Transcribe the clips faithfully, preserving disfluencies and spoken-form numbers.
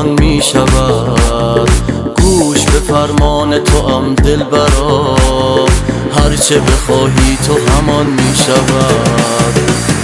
همان می شود. گوش به فرمان تو ام دلبرا، هرچه بخواهی تو همان می شود.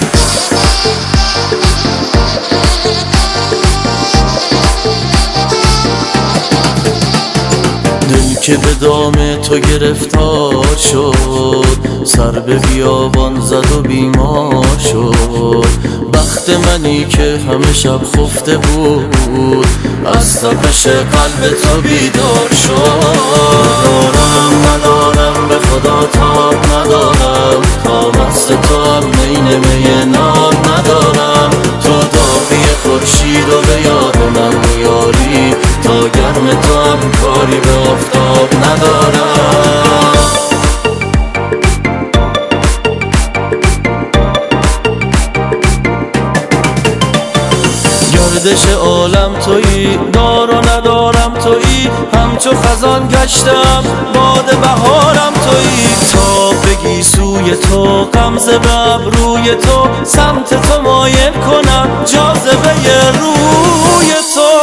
دل که به دام تو گرفتار شد، سر به بیابان زد و بیمار شد. بخت منی که همه شب خفته بود، از تپش قلب تو بیدار شد. ندارم ندارم به خدا تاب ندارم، تا مست تو هم مین می ناب ندارم. تو داغی خورشید و به یاد من میاری، تا گرم تو هم کاری به آفتاب ندارم. گردش عالم تویی، دار و ندارم تویی، همچو خزان گشتم باد بهارم تویی. تا بگی سوی تو غمزه به ابروی تو، سمت تو مایل کنم جاذبه روی تو.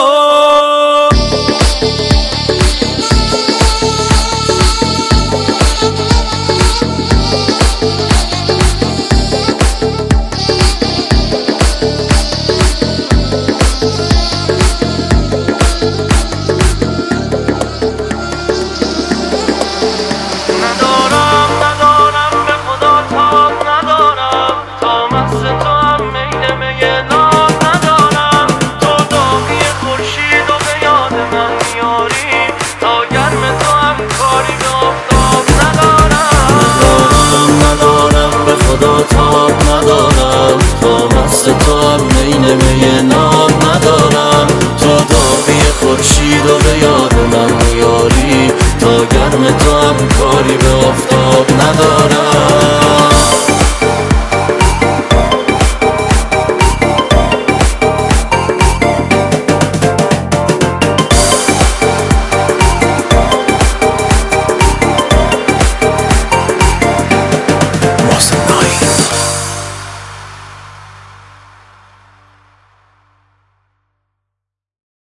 تاب ندارم تا مست تو هم مین می ناب ندارم. تو داغی خورشید و به یاد من میاری، تا گرم تو هم کاری به آفتاب ندارم.